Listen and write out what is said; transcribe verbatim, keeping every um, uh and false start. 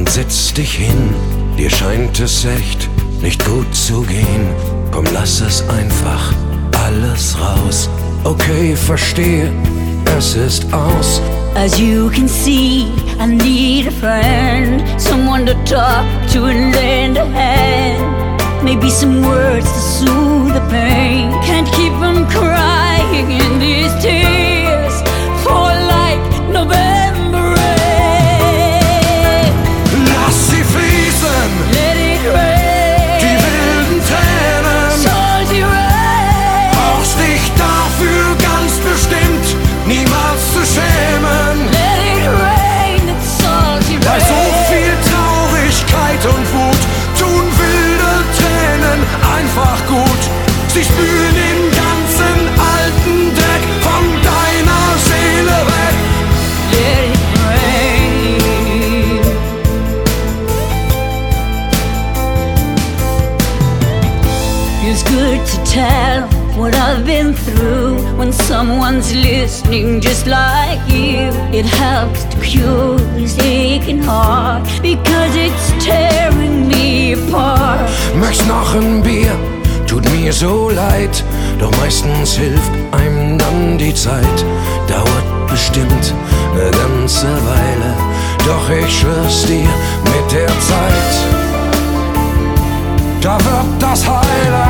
setz dich hin, dir scheint es echt nicht gut zu gehen. Komm, lass es einfach alles raus. Okay, verstehe, es ist aus. As you can see, I need a friend, someone to talk to and lend a hand. Maybe some words to soothe the pain. Can't keep from crying in these tears, fall like November rain. Lass sie fließen, Let it rain, die wilden Tränen. salty rain. Brauchst dich dafür ganz bestimmt niemals zu schämen. Let it rain, it's salty rain. Bei so viel Traurigkeit und Wut tun wilde Tränen einfach gut. Sie spülen den ganzen alten Dreck von deiner Seele weg. Let it rain. Feels good to tell what I've been through when someone's listening just like you. It helps to cure this aching heart because it's tearing me apart. Möcht's noch ein Bier? Tut mir so leid, doch meistens hilft einem dann die Zeit. Dauert bestimmt eine ganze Weile, doch ich schwör's dir, mit der Zeit, da wird das heiler.